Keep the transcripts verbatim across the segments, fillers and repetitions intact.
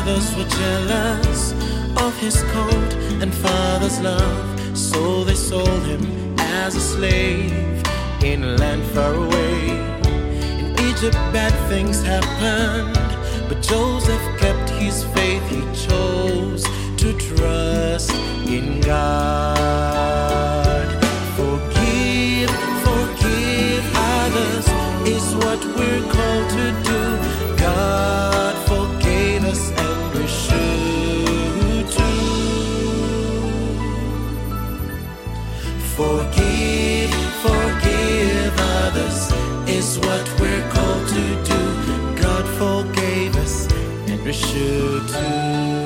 Brothers were jealous of his coat and father's love, so they sold him as a slave in a land far away. In Egypt bad things happened, but Joseph kept his faith. He chose to trust in God. Forgive, forgive others is what we're called to do. God forgave us and we should too. Forgive, forgive others is what we're called to do. God forgave us and we should too.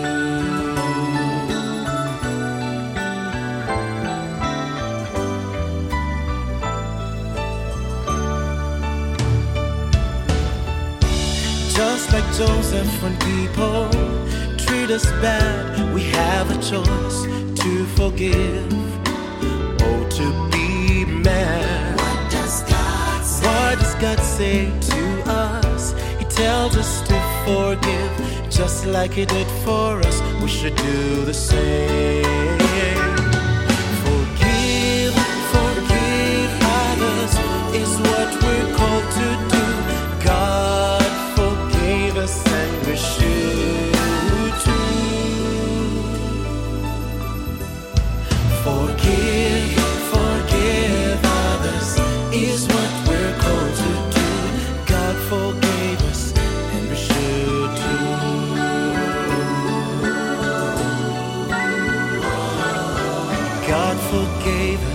Just like Joseph, when people treat us bad, we have a choice to forgive or to be mad. What does God say? What does God say to us? He tells us to forgive, just like He did for us. We should do the same. Forgive, forgive others is what we're called to do. God forgave us and we should too. Forgive, forgive others is what we're called to do. God forgave us and we should too. God forgave us